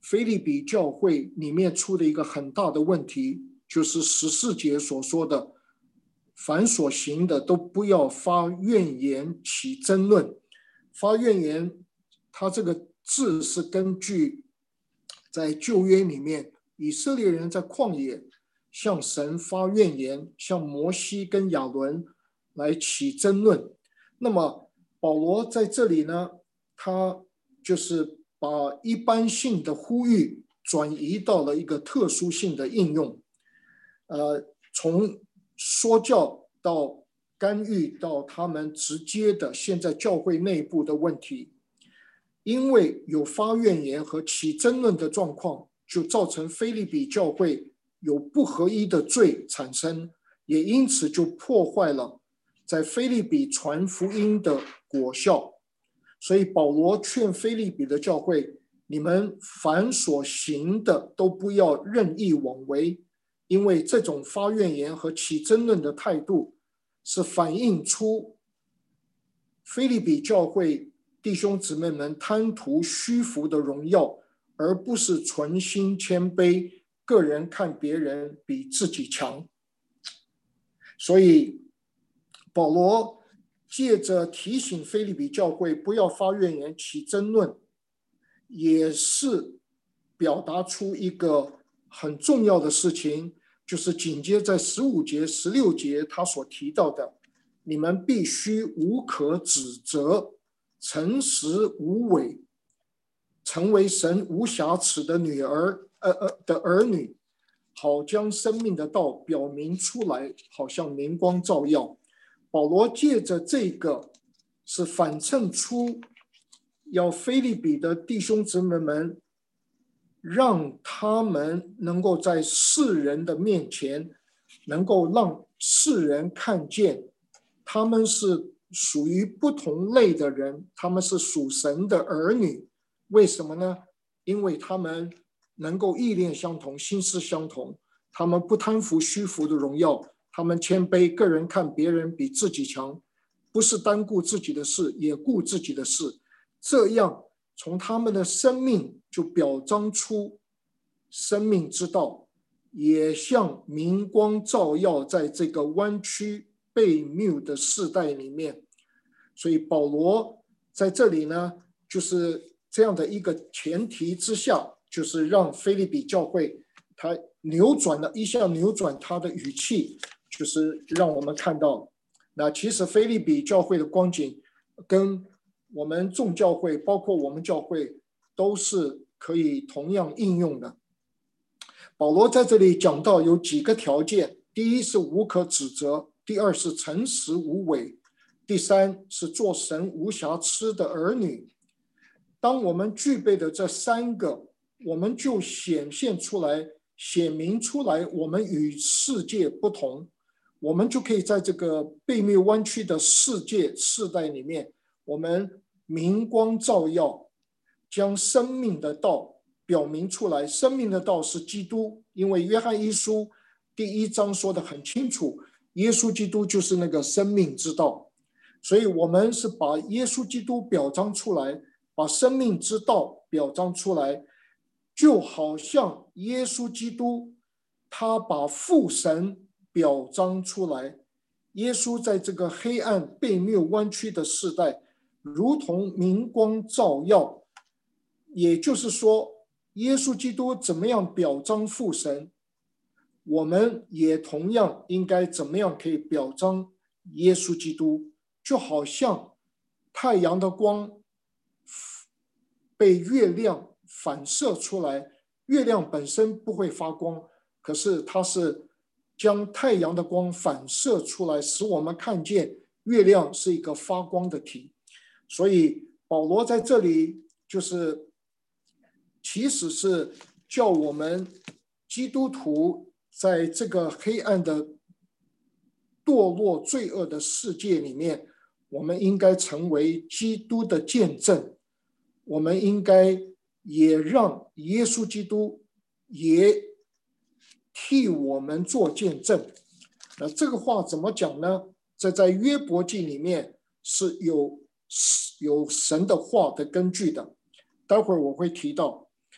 腓立比教会里面出的一个很大的问题，就是14节所说的，凡所行的都不要发怨言起争论。发怨言，它这个字是根据在旧约里面以色列人在旷野向神发怨言，向摩西跟亚伦来起争论。那么保罗在这里呢，他就是把一般性的呼吁转移到了一个特殊性的应用，从说教到干预到他们直接的现在教会内部的问题，因为有发怨言和起争论的状况，就造成腓立比教会有不合一的罪产生，也因此就破坏了在腓立比传福音的果效。所以保罗劝腓立比的教会，你们凡所行的都不要任意妄为，因为这种发怨言和起争论的态度是反映出腓立比教会弟兄姊妹们贪图虚浮的荣耀，而不是存心谦卑，个人看别人比自己强。所以保罗借着提醒腓立比教会不要发怨言起争论，也是表达出一个很重要的事情，就是紧接在15节16节他所提到的，你们必须无可指责，诚实无伪，成为神无瑕疵的儿女，好将生命的道表明出来，好像明光照耀。保罗借着这个是反衬出要腓立比的弟兄姊妹们，让他们能够在世人的面前，能够让世人看见他们是属于不同类的人，他们是属神的儿女。为什么呢？因为他们能够意念相同，心思相同，他们不贪图虚浮的荣耀，他们谦卑，个人看别人比自己强，不是单顾自己的事，也顾自己的事。这样从他们的生命就表彰出生命之道，也像明光照耀在这个弯曲悖谬的世代里面。所以保罗在这里呢，就是这样的一个前提之下，就是让腓立比教会他一下扭转他的语气，就是让我们看到，那其实腓立比教会的光景跟我们众教会，包括我们教会，都是可以同样应用的。保罗在这里讲到有几个条件，第一是无可指责，第二是诚实无伪，第三是做神无瑕疵的儿女。当我们具备的这3个，我们就显明出来我们与世界不同，我们就可以在这个悖谬弯曲的世代里面，我们明光照耀，将生命的道表明出来。生命的道是基督，因为约翰一书第1章说得很清楚，耶稣基督就是那个生命之道。所以我们是把耶稣基督表彰出来，把生命之道表彰出来，就好像耶稣基督他把父神表彰出来。耶稣在这个黑暗悖谬弯曲的世代如同明光照耀，也就是说耶稣基督怎么样表彰父神，我们也同样应该怎么样可以表彰耶稣基督。就好像太阳的光被月亮反射出来，月亮本身不会发光，可是它是将太阳的光反射出来，使我们看见月亮是一个发光的体。所以保罗在这里就是其实是叫我们基督徒在这个黑暗的堕落罪恶的世界里面，我们应该成为基督的见证，我们应该也让耶稣基督也替我们做见证。那这个话怎么讲呢？这在约伯记里面是有神的话的根据的，待会儿我会提到。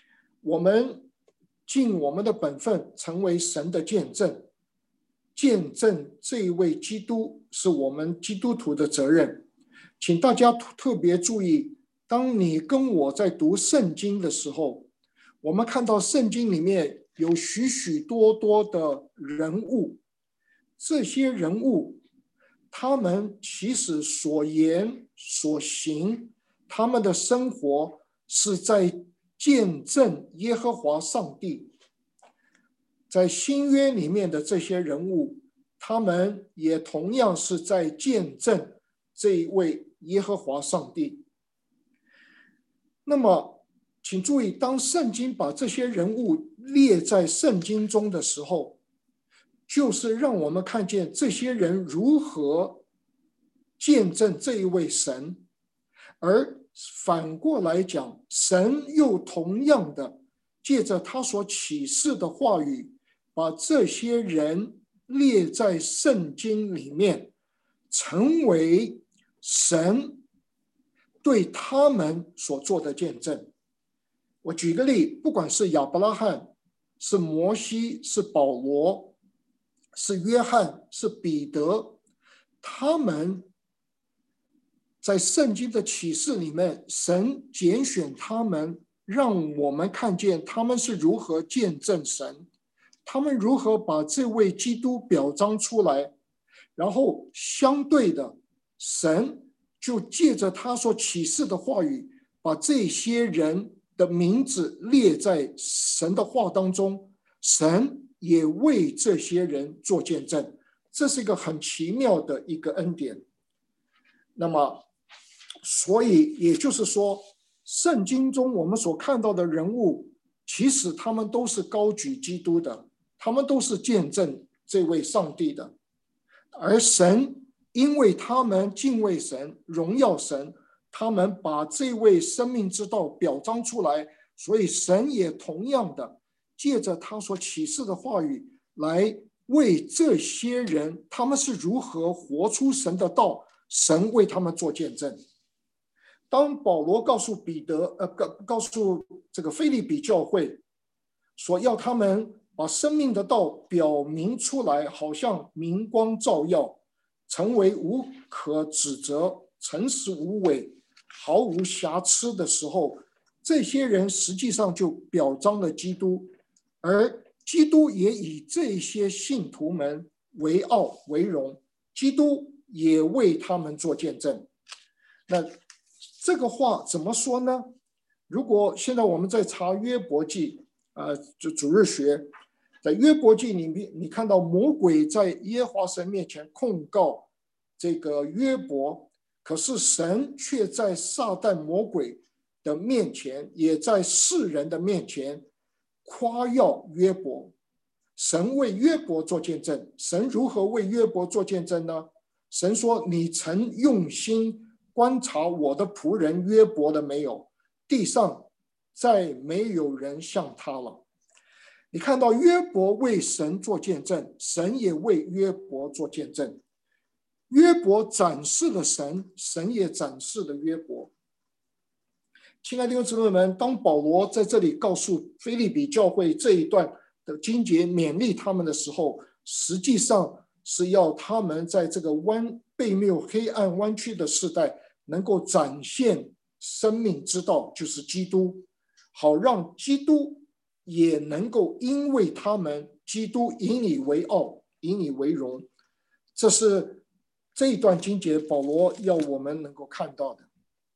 我们尽我们的本分，成为神的见证，见证这一位基督是我们基督徒的责任。请大家特别注意，当你跟我在读圣经的时候，我们看到圣经里面有许许多多的人物，这些人物他们其实所言所行，他们的生活是在见证耶和华上帝。在新约里面的这些人物，他们也同样是在见证这一位耶和华上帝。那么请注意，当圣经把这些人物列在圣经中的时候，就是让我们看见这些人如何见证这一位神，而反过来讲，神又同样的借着他所启示的话语，把这些人列在圣经里面，成为神对他们所做的见证。我举个例，不管是亚伯拉罕，是摩西，是保罗，是约翰，是彼得，他们在圣经的启示里面，神拣选他们，让我们看见他们是如何见证神，他们如何把这位基督表彰出来，然后相对的，神就借着他所启示的话语，把这些人的名字列在神的话当中，神也为这些人做见证，这是一个很奇妙的一个恩典。那么所以也就是说，圣经中我们所看到的人物，其实他们都是高举基督的，他们都是见证这位上帝的。而神因为他们敬畏神，荣耀神，他们把这位生命之道表彰出来，所以神也同样的借着他所启示的话语，来为这些人他们是如何活出神的道，神为他们做见证。当保罗告诉告诉这个腓立比教会，说要他们把生命的道表明出来，好像明光照耀，成为无可指责、诚实无伪、毫无瑕疵的时候，这些人实际上就表彰了基督，而基督也以这些信徒们为傲为荣，基督也为他们做见证。那这个话怎么说呢？如果现在我们在查约伯记，就主日学，在约伯记里面，你看到魔鬼在耶和华神面前控告这个约伯，可是神却在撒旦魔鬼的面前，也在世人的面前夸耀约伯。神为约伯做见证，神如何为约伯做见证呢？神说：“你曾用心观察我的仆人约伯了没有？地上再没有人像他了。”你看到约伯为神做见证，神也为约伯做见证。约伯展示了神，神也展示了约伯。亲爱的弟兄姊妹们，当保罗在这里告诉腓立比教会这一段的经节勉励他们的时候，实际上是要他们在这个悖谬黑暗弯曲的时代，能够展现生命之道，就是基督，好让基督也能够因为他们，基督以你为傲，以你为荣。这是这一段经节保罗要我们能够看到的。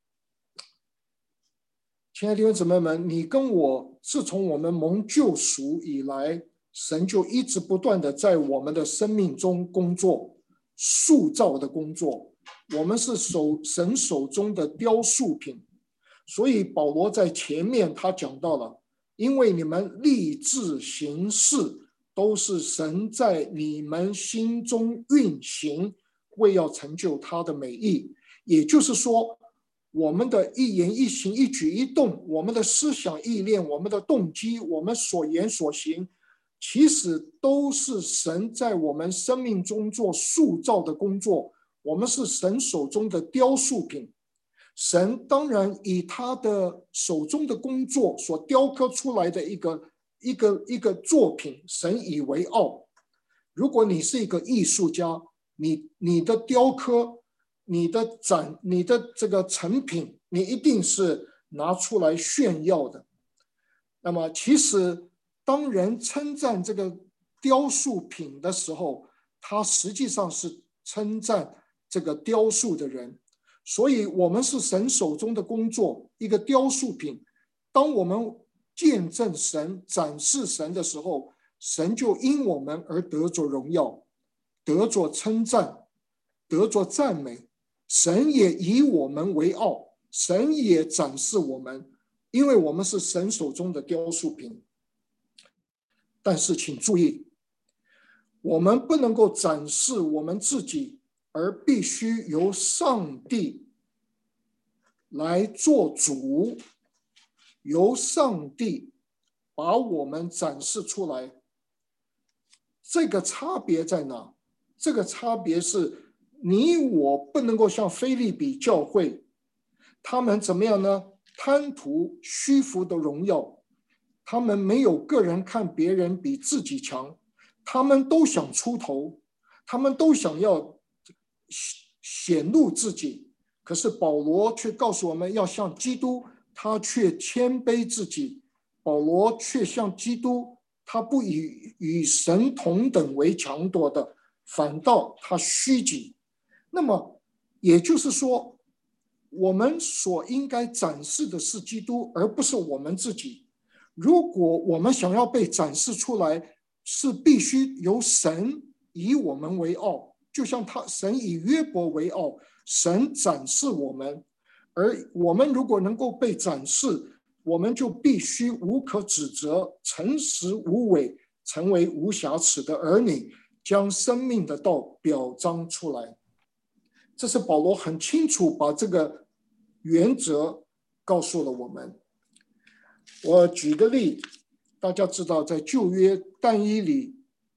亲爱的弟兄姊妹们，你跟我自从我们蒙救赎以来，神就一直不断的在我们的生命中工作，塑造的工作。我们是神手中的雕塑品。所以保罗在前面他讲到了，因为你们立志行事，都是神在你们心中运行，为要成就他的美意。也就是说，我们的一言一行一举一动，我们的思想意念，我们的动机，我们所言所行，其实都是神在我们生命中做塑造的工作。我们是神手中的雕塑品。 神当然以他的手中的工作所雕刻出来的一个作品，神以为傲。如果你是一个艺术家，你的雕刻，你的这个成品，你一定是拿出来炫耀的。那么其实当人称赞这个雕塑品的时候，他实际上是称赞这个雕塑的人。所以我们是神手中的工作，一个雕塑品。当我们见证神、展示神的时候，神就因我们而得着荣耀，得着称赞，得着赞美。神也以我们为傲，神也展示我们，因为我们是神手中的雕塑品。但是请注意，我们不能够展示我们自己，而必须由上帝来做主，由上帝把我们展示出来。这个差别在哪？这个差别是你我不能够像腓立比教会，他们怎么样呢？贪图虚浮的荣耀，他们没有个人看别人比自己强，他们都想出头，他们都想要显露自己。可是保罗却告诉我们要像基督，他却谦卑自己。保罗却像基督，他不以与神同等为强夺的，反倒他虚己。那么也就是说，我们所应该展示的是基督，而不是我们自己。如果我们想要被展示出来，是必须由神以我们为傲，就像神以约伯为傲，神展示我们。而我们如果能够被展示，我们就必须无可指责，诚实无伪，成为无瑕疵的儿女，将生命的道表彰出来。这是保罗很清楚把这个原则告诉了我们。我举个例，大家知道在旧约但以理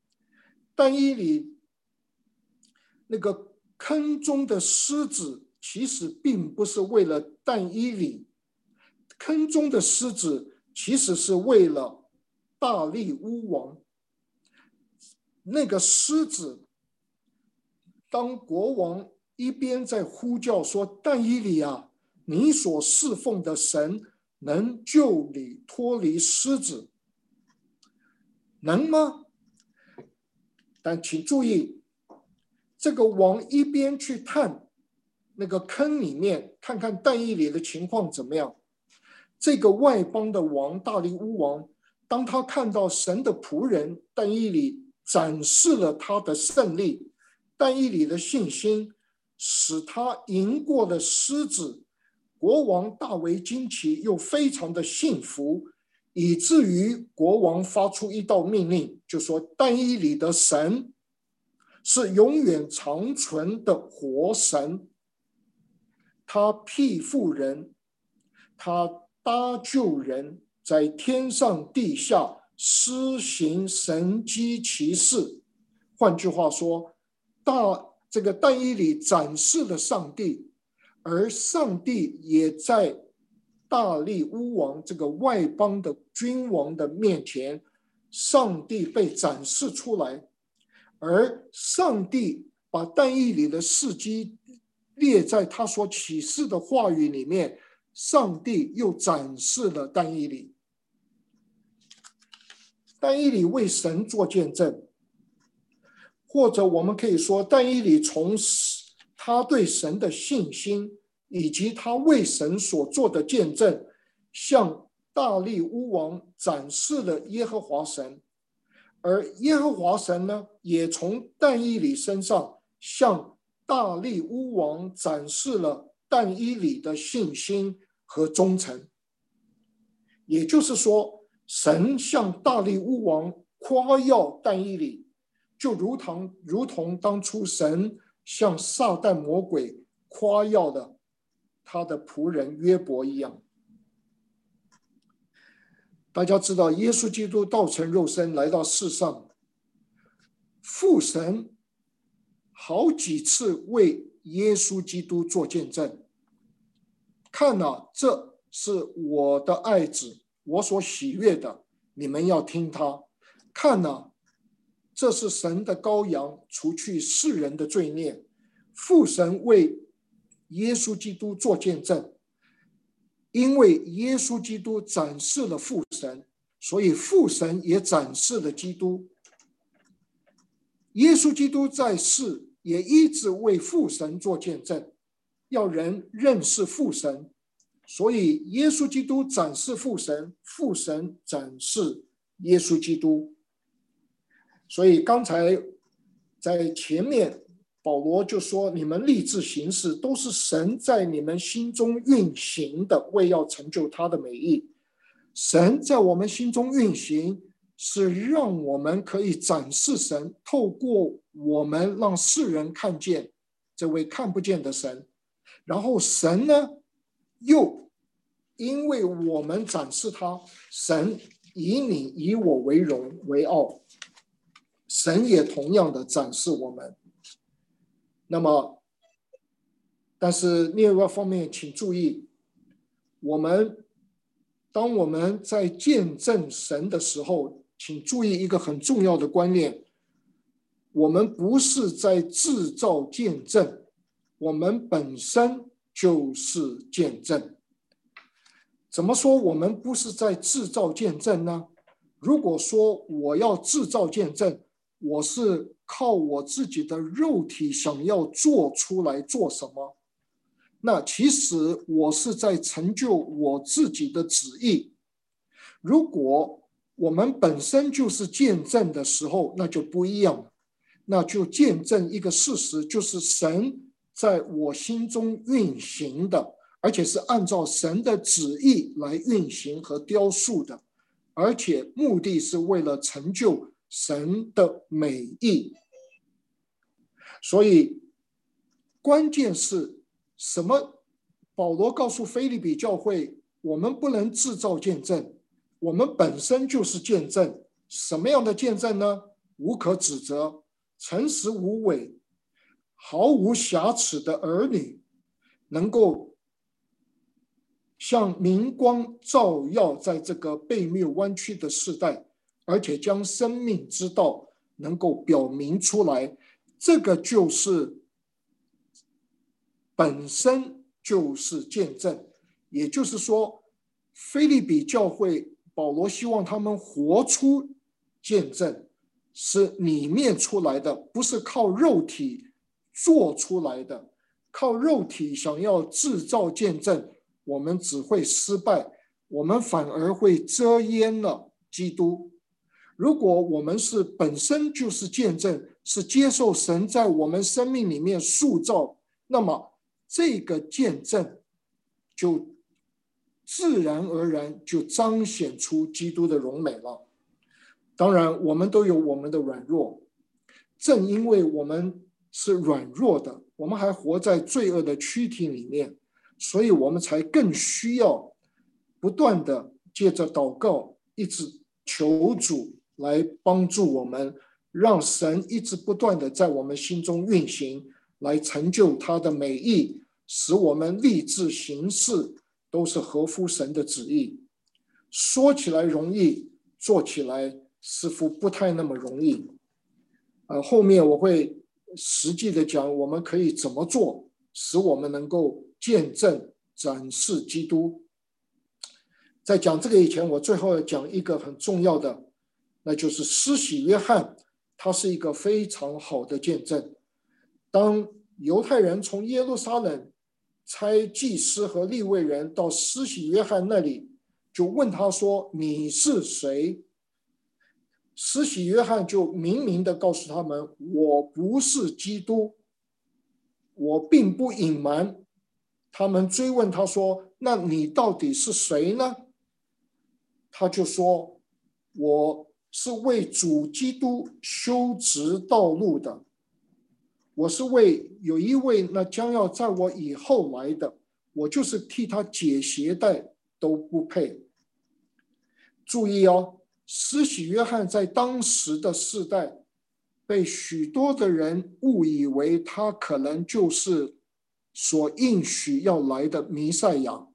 那个坑中的狮子，其实并不是为了但以理，坑中的狮子其实是为了大利乌王。那个狮子，当国王一边在呼叫说：“但以理啊，你所侍奉的神能救你脱离狮子，能吗？”但请注意，这个王一边去探那个坑里面，看看但以理的情况怎么样。这个外邦的王大利乌王，当他看到神的仆人但以理展示了他的胜利，但以理的信心使他赢过了狮子，国王大为惊奇，又非常的幸福，以至于国王发出一道命令，就说但以理的神是永远长存的活神，他庇护人，他搭救人，在天上地下施行神迹奇事。换句话说，这个但以理展示了上帝，而上帝也在大利乌王这个外邦的君王的面前，上帝被展示出来，而上帝把但以理的事迹列在他所启示的话语里面，上帝又展示了但以理。但以理为神做见证，或者我们可以说，但以理从他对神的信心，以及他为神所做的见证，向大利乌王展示了耶和华神，而耶和华神呢，也从但以理身上向大利乌王展示了但以理的信心和忠诚。也就是说，神向大利乌王夸耀但以理，就如同当初神向撒旦魔鬼夸耀了他的仆人约伯一样。大家知道，耶稣基督道成肉身来到世上，父神好几次为耶稣基督做见证。 看啊，这是我的爱子，我所喜悦的，你们要听他。看啊，这是神的羔羊，除去世人的罪孽。父神为耶稣基督做见证，因为耶稣基督展示了父神，所以父神也展示了基督。耶稣基督在世也一直为父神做见证，要人认识父神，所以耶稣基督展示父神，父神展示耶稣基督。所以刚才在前面保罗就说，你们立志行事都是神在你们心中运行的，为要成就他的美意。神在我们心中运行，是让我们可以展示神，透过我们让世人看见这位看不见的神。然后神呢，又因为我们展示他，神以你以我为荣为傲，神也同样的展示我们。那么但是另一个方面请注意，当我们在见证神的时候，请注意一个很重要的观念，我们不是在制造见证，我们本身就是见证。怎么说我们不是在制造见证呢？如果说我要制造见证，我是靠我自己的肉体想要做出来做什么，那其实我是在成就我自己的旨意。如果我们本身就是见证的时候，那就不一样了，那就见证一个事实，就是神在我心中运行的，而且是按照神的旨意来运行和雕塑的，而且目的是为了成就神的美意。所以关键是什么？保罗告诉腓立比教会，我们不能制造见证，我们本身就是见证。什么样的见证呢？无可指责，诚实无伪，毫无瑕疵的儿女，能够像明光照耀在这个悖谬弯曲的世代，而且将生命之道能够表明出来。这个就是本身就是见证。也就是说，腓立比教会保罗希望他们活出见证，是里面出来的，不是靠肉体做出来的。靠肉体想要制造见证，我们只会失败，我们反而会遮掩了基督。如果我们是本身就是见证，是接受神在我们生命里面塑造，那么这个见证就自然而然就彰显出基督的荣美了。当然我们都有我们的软弱，正因为我们是软弱的，我们还活在罪恶的躯体里面，所以我们才更需要不断的借着祷告一直求主来帮助我们，让神一直不断的在我们心中运行，来成就他的美意，使我们立志行事都是合乎神的旨意。说起来容易，做起来似乎不太那么容易。后面我会实际的讲我们可以怎么做，使我们能够见证展示基督。在讲这个以前，我最后要讲一个很重要的，那就是施洗约翰，他是一个非常好的见证。当犹太人从耶路撒冷差祭司和利未人到施洗约翰那里，就问他说，你是谁？施洗约翰就明明的告诉他们，我不是基督，我并不隐瞒。他们追问他说，那你到底是谁呢？他就说，我是为主基督修直道路的，我是为有一位那将要在我以后来的，我就是替他解鞋带都不配。注意哦，施洗约翰在当时的世代被许多的人误以为他可能就是所应许要来的弥赛亚。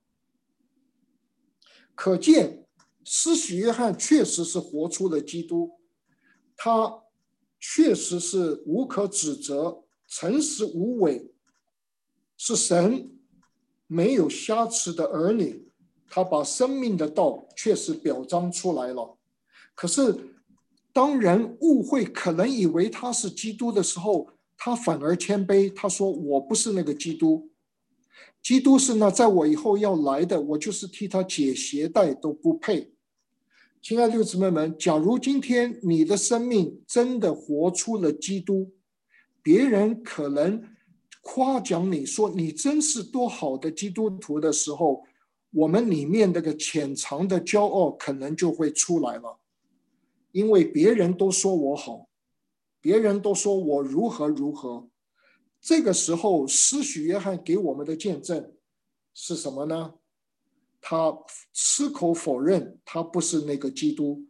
可见施洗约翰确实是活出了基督，他确实是无可指责，诚实无伪，是神没有瑕疵的儿女。他把生命的道确实表彰出来了。可是当人误会，可能以为他是基督的时候，他反而谦卑，他说我不是那个基督，基督是那在我以后要来的，我就是替他解鞋带都不配。亲爱的弟兄姊妹们，假如今天你的生命真的活出了基督，别人可能夸奖你说你真是多好的基督徒的时候，我们里面那个潜藏的骄傲可能就会出来了。因为别人都说我好，别人都说我如何如何，这个时候施洗约翰给我们的见证是什么呢？他矢口否认他不是那个基督。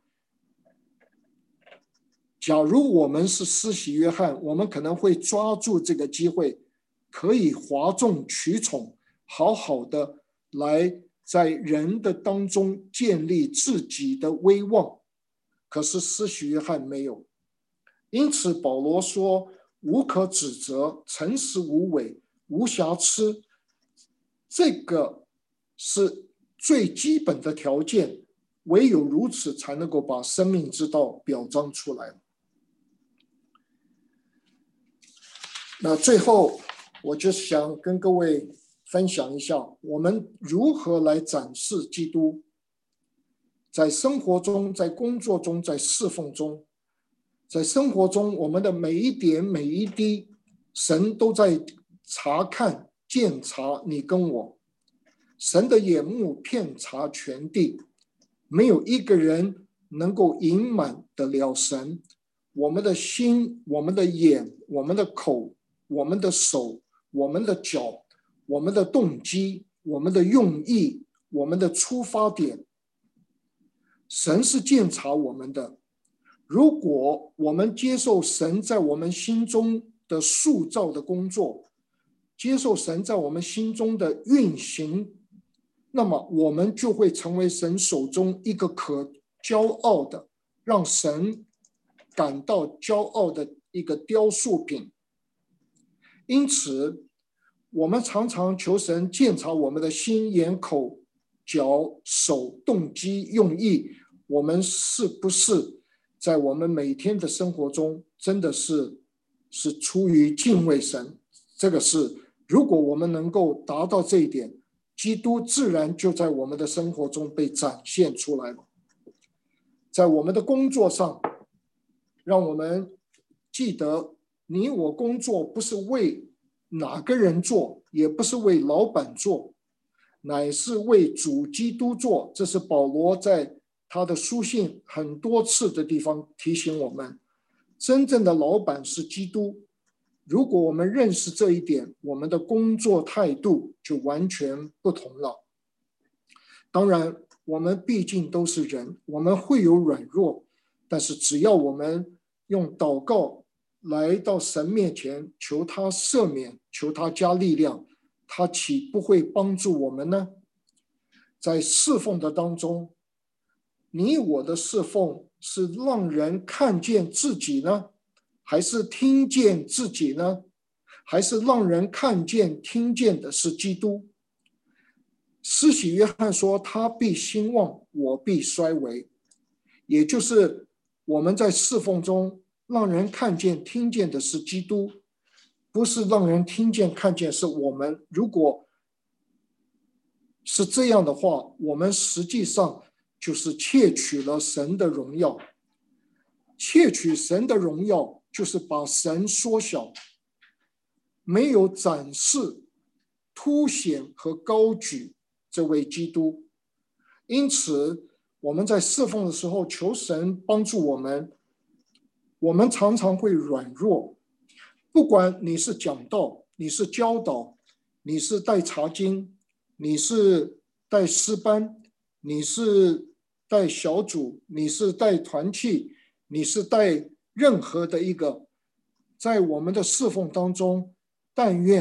假如我们是施洗约翰，我们可能会抓住这个机会，可以哗众取宠，好好的来在人的当中建立自己的威望。可是施洗约翰没有，因此保罗说无可指责，诚实无伪，无瑕疵，这个是最基本的条件，唯有如此才能够把生命之道表彰出来。那最后我就想跟各位分享一下，我们如何来展示基督，在生活中，在工作中，在侍奉中。在生活中，我们的每一点每一滴，神都在查看鉴察你跟我。神的眼目遍察全地，没有一个人能够隐瞒得了神。我们的心，我们的眼，我们的口，我们的手，我们的脚，我们的动机，我们的用意，我们的出发点，神是鉴察我们的。如果我们接受神在我们心中的塑造的工作，接受神在我们心中的运行，那么我们就会成为神手中一个可骄傲的，让神感到骄傲的一个雕塑品。因此我们常常求神鉴察我们的心、眼、口、脚、手、动机、用意，我们是不是在我们每天的生活中真的是出于敬畏神。这个是如果我们能够达到这一点，基督自然就在我们的生活中被展现出来了。在我们的工作上，让我们记得，你我工作不是为哪个人做，也不是为老板做，乃是为主基督做。这是保罗在他的书信很多次的地方提醒我们，真正的老板是基督。如果我们认识这一点，我们的工作态度就完全不同了。当然我们毕竟都是人，我们会有软弱，但是只要我们用祷告来到神面前，求他赦免，求他加力量，他岂不会帮助我们呢？在侍奉的当中，你我的侍奉是让人看见自己呢，还是听见自己呢？还是让人看见听见的是基督？施洗约翰说，他必兴旺，我必衰微。也就是我们在侍奉中让人看见听见的是基督，不是让人听见看见是我们。如果是这样的话，我们实际上就是窃取了神的荣耀。窃取神的荣耀就是把神缩小，没有展示、凸显和高举这位基督。因此我们在侍奉的时候，求神帮助我们。我们常常会软弱，不管你是讲道，你是教导，你是带查经，你是带诗班，你是带小组，你是带团契，你是带任何的一个，在我们的侍奉当中，但愿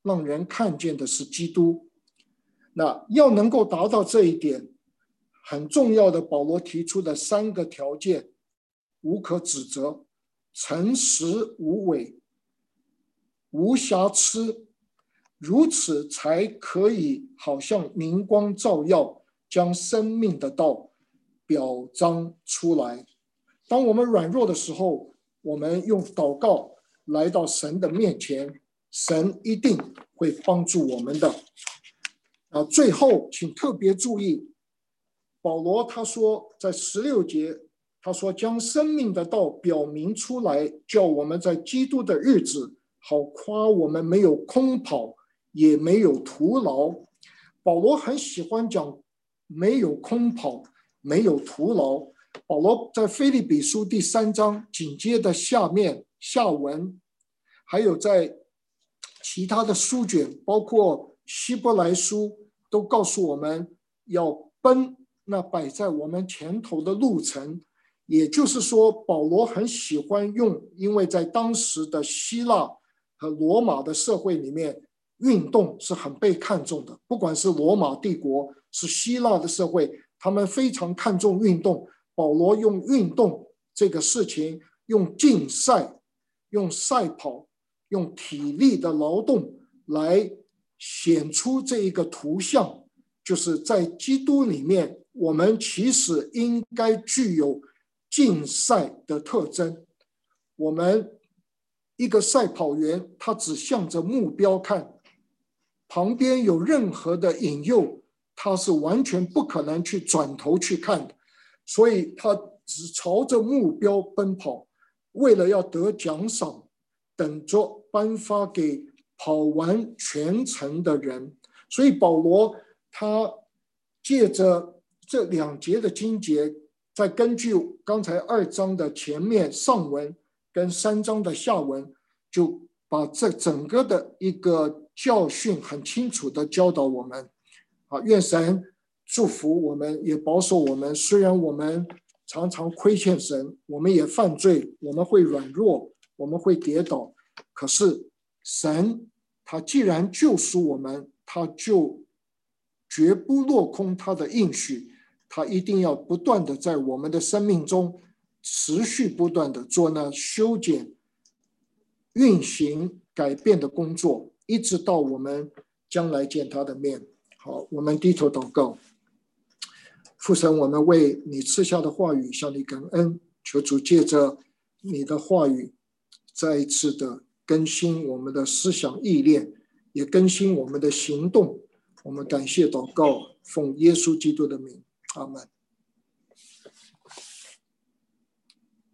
让人看见的是基督。那要能够达到这一点，很重要的，保罗提出的3个条件：无可指责、诚实无伪、无瑕疵，如此才可以好像明光照耀，将生命的道表彰出来。当我们软弱的时候，我们用祷告来到神的面前，神一定会帮助我们的。最后请特别注意，保罗他说在16节，他说将生命的道表明出来，叫我们在基督的日子好夸我们没有空跑，也没有徒劳。保罗很喜欢讲没有空跑，没有徒劳。保罗在腓立比书第3章紧接着下文，还有在其他的书卷，包括希伯来书，都告诉我们要奔那摆在我们前头的路程。也就是说，保罗很喜欢用，因为在当时的希腊和罗马的社会里面，运动是很被看重的。不管是罗马帝国，是希腊的社会，他们非常看重运动。保罗用运动这个事情，用竞赛、用赛跑、用体力的劳动来显出这一个图像，就是在基督里面，我们其实应该具有竞赛的特征。我们一个赛跑员，他只向着目标看，旁边有任何的引诱，他是完全不可能去转头去看的。所以他只朝着目标奔跑，为了要得奖赏，等着颁发给跑完全程的人。所以保罗他借着这2节的经节，再根据刚才2章的前面上文跟3章的下文，就把这整个的一个教训很清楚的教导我们。愿神祝福我们，也保守我们。虽然我们常常亏欠神，我们也犯罪，我们会软弱，我们会跌倒，可是神他既然救赎我们，他就绝不落空他的应许，他一定要不断的在我们的生命中持续不断的做那修剪、运行、改变的工作，一直到我们将来见他的面。好，我们低头祷告。父神，我们为你赐下的话语向你感恩，求主借着你的话语再一次的更新我们的思想意念，也更新我们的行动。我们感谢祷告，奉耶稣基督的名，阿们。